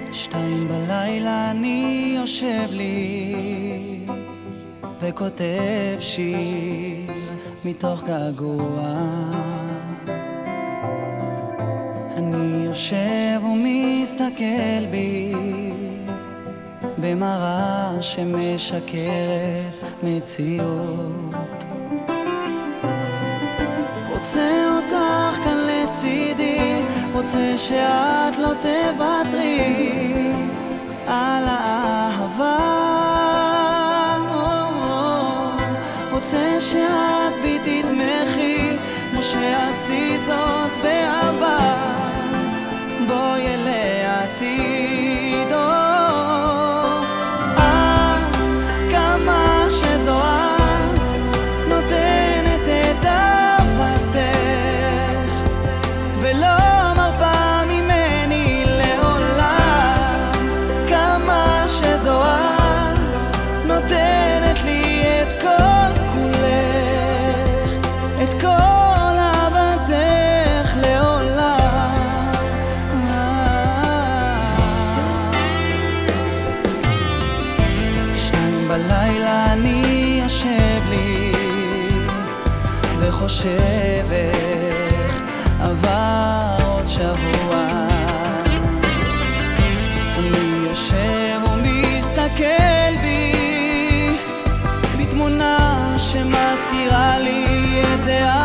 2 בלילה אני יושב לי וכותב שיר מתוך געגוע. אני יושב ומסתכל בי במראה שמשקרת מציאות. רוצה אותך כאן לצידי, רוצה שאת לא תוותרי על האהבה. רוצה שאת בי תתמכי כמו שעשית זאת בעבר. בואי אלי העתיד, את כמה שזו את נותנת את אהבתך ולא מרפה ממני לעולם. כמה שזו את נותנת לי את כל כולך, את כל אהבתך לעולם. 2 בלילה אני יושב לי וחושב איך עבר עוד שבוע. אני יושב ומסתכל בי בתמונה שמזכירה לי את